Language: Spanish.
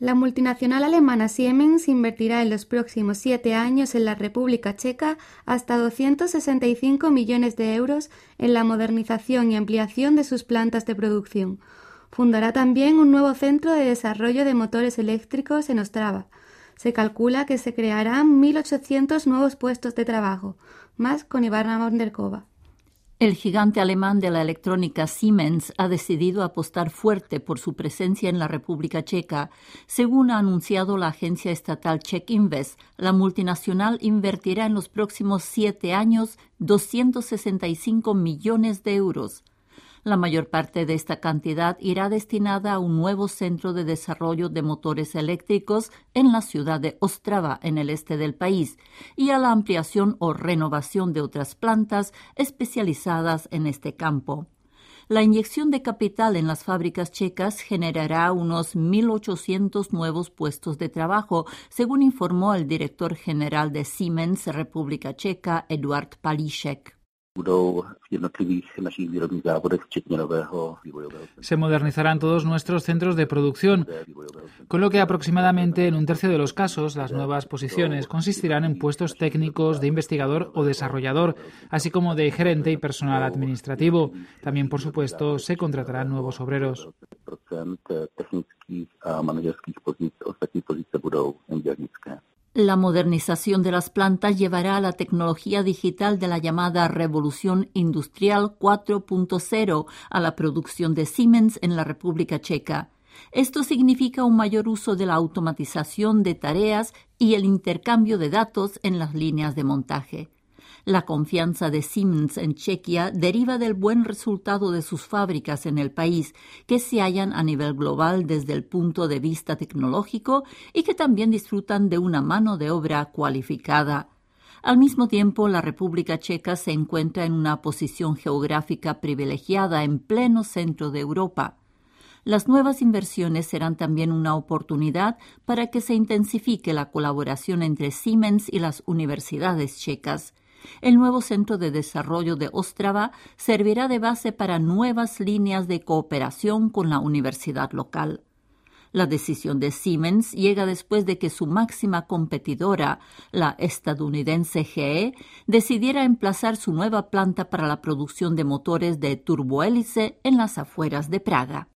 La multinacional alemana Siemens invertirá en los próximos 7 años en la República Checa hasta 265 millones de euros en la modernización y ampliación de sus plantas de producción. Fundará también un nuevo centro de desarrollo de motores eléctricos en Ostrava. Se calcula que se crearán 1.800 nuevos puestos de trabajo, más con Ivana Bonderkova. El gigante alemán de la electrónica Siemens ha decidido apostar fuerte por su presencia en la República Checa. Según ha anunciado la agencia estatal Czech Invest, la multinacional invertirá en los próximos 7 años 265 millones de euros. La mayor parte de esta cantidad irá destinada a un nuevo centro de desarrollo de motores eléctricos en la ciudad de Ostrava, en el este del país, y a la ampliación o renovación de otras plantas especializadas en este campo. La inyección de capital en las fábricas checas generará unos 1.800 nuevos puestos de trabajo, según informó el director general de Siemens República Checa, Eduard Palíšek. Se modernizarán todos nuestros centros de producción, con lo que aproximadamente en un tercio de los casos las nuevas posiciones consistirán en puestos técnicos de investigador o desarrollador, así como de gerente y personal administrativo. También, por supuesto, se contratarán nuevos obreros. La modernización de las plantas llevará a la tecnología digital de la llamada Revolución Industrial 4.0 a la producción de Siemens en la República Checa. Esto significa un mayor uso de la automatización de tareas y el intercambio de datos en las líneas de montaje. La confianza de Siemens en Chequia deriva del buen resultado de sus fábricas en el país, que se hallan a nivel global desde el punto de vista tecnológico y que también disfrutan de una mano de obra cualificada. Al mismo tiempo, la República Checa se encuentra en una posición geográfica privilegiada en pleno centro de Europa. Las nuevas inversiones serán también una oportunidad para que se intensifique la colaboración entre Siemens y las universidades checas. El nuevo Centro de Desarrollo de Ostrava servirá de base para nuevas líneas de cooperación con la universidad local. La decisión de Siemens llega después de que su máxima competidora, la estadounidense GE, decidiera emplazar su nueva planta para la producción de motores de turbohélice en las afueras de Praga.